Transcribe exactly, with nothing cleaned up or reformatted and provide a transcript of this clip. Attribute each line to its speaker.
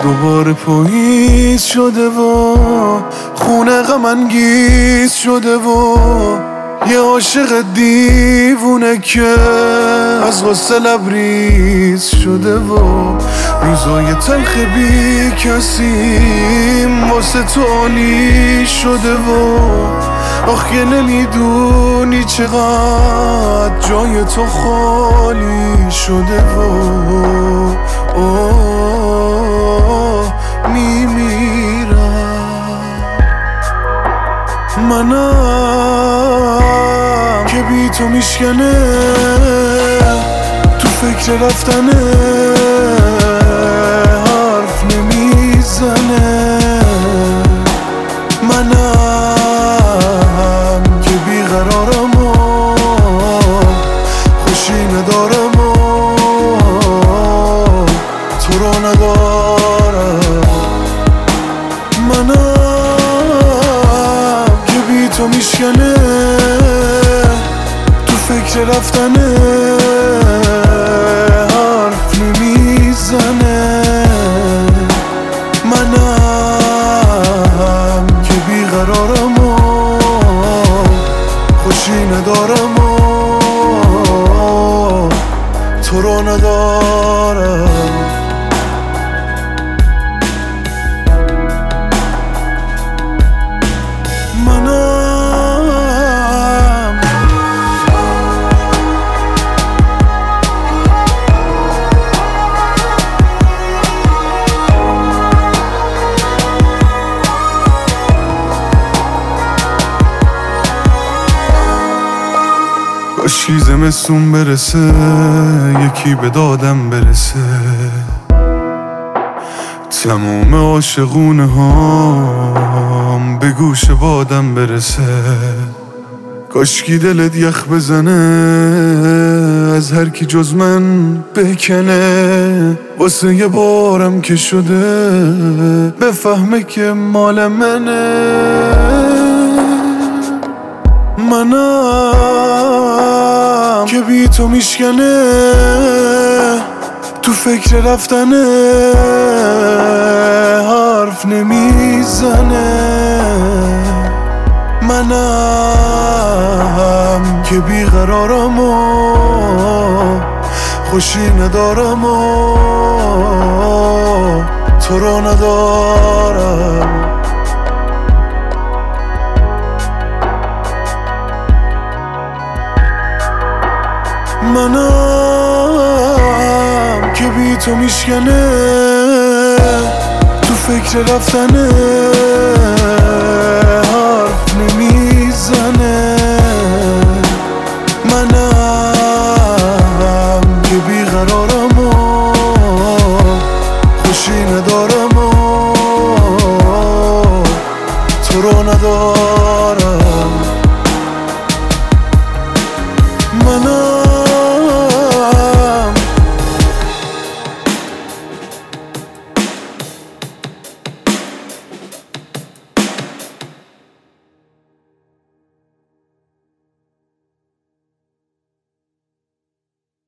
Speaker 1: دوباره پاییز شده و خونه غم انگیز شده و یه عاشق دیوونه که از غصه لبریز شده و روزای تلخ بی کسیم واسه تو عالی شده و آخه نمیدونی چقدر جای تو خالی شده و آه میمیرم. منم که بی تو میشکنه تو فکر رفتنه حرف نمیزنه. منم که بیقرارم و خوشی ندارم و تو رو ندارم. منم که بی تو میشکنه تو فکر رفتنه حرف نمیزنه. منم که بیقرارم و خوشی ندارم و تو رو ندارم. کاشکی زمستون برسه یکی به دادم برسه تموم عاشقونه هام به گوش بادم برسه. کاشکی دلت یخ بزنه از هر کی جز من بکنه واسه یه بارم که شده بفهمه که مال منه. منم که بی تو میشکنه تو فکر رفتنه حرف نمیزنه. منم که بیقرارم و خوشی ندارم و تو رو ندارم. منم که بی تو میشکنه تو فکر رفتنه حرف نمیزنه. منم که بیقرارم و خوشی ندارم